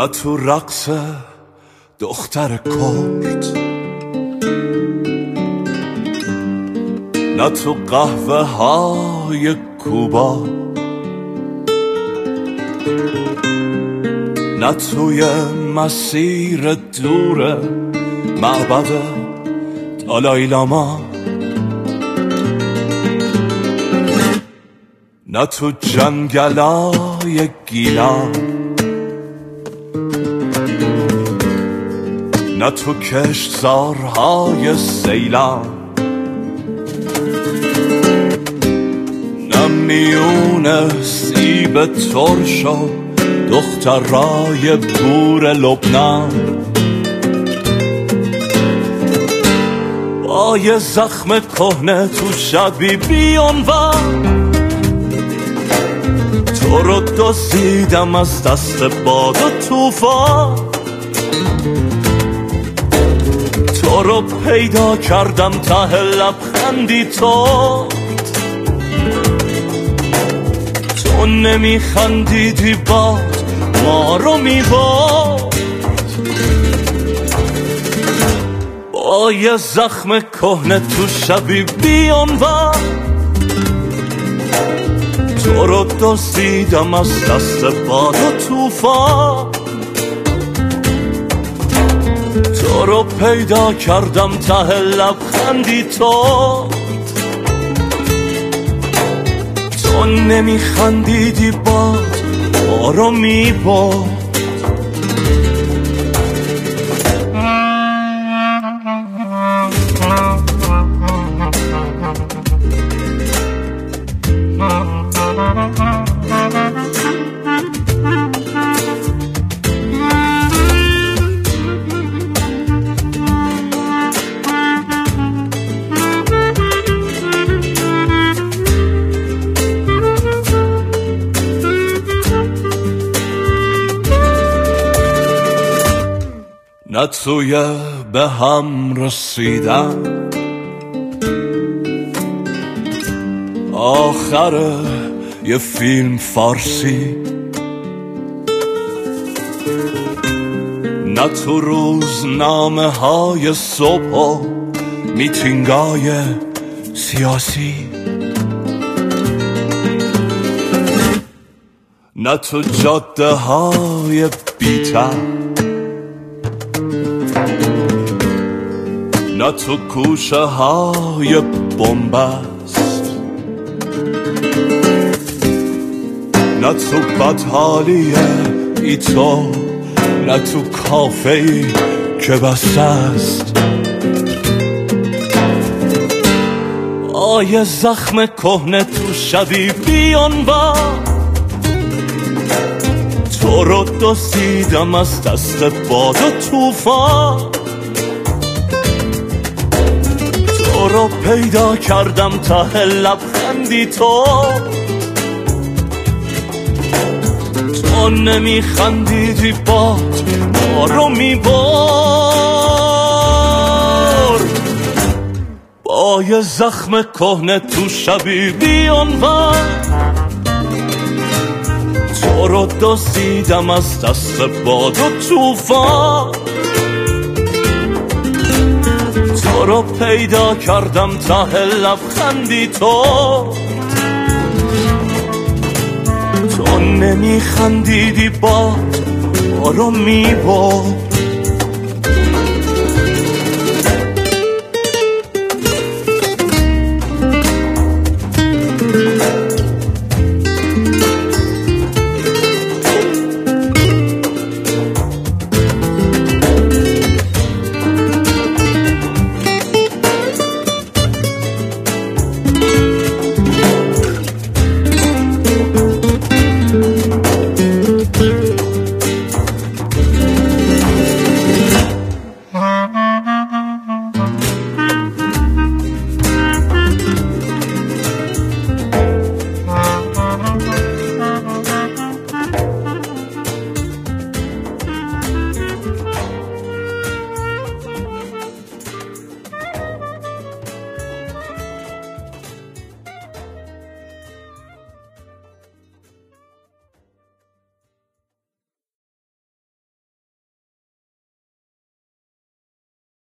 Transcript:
نه تو رقص دختر کرد، نه تو قهوه های کوبا، نه توی مسیر دور معبد دالای لاما، نه تو جنگلای گیلان، نه تو کشتزارهای سیلان، نه میون سیب ترش و دخترای بور لبنان، با یه زخم کهنه تو شبی بیانور، تو رو دزدیدم از دست باد و طوفان، تو رو پیدا کردم ته لبخندی تو نمیخندیدی باد ما رو میباد، با یه زخم کهنه تو شبی بیانور، تو رو دزدیدم از دست باد و طوفان، تو رو پیدا کردم ته لبخندی تو نمیخندیدی باد ما رو میباد. نه توی به هم رسیدن آخر یه فیلم فارسی، نه تو روزنامه های صبح و میتینگای سیاسی، نه تو جاده های بی‌تر، نه تو کوشه های بنبست، نه تو بدحالی ایتو، نه تو کافه‌ای که بسته است، آیه زخم کهنه تو شبی بیانور، تو رو دزدیدم از دست باد و طوفان، تو رو پیدا کردم ته لبخندی تو نمیخندیدی باد ما رو میبار، با یه زخم کهنه تو شبی بیانور، تو رو دزدیدم از دست باد و طوفان، تو رو پیدا کردم ته لبخندی تو نمیخندیدی باد ما رو میبرد.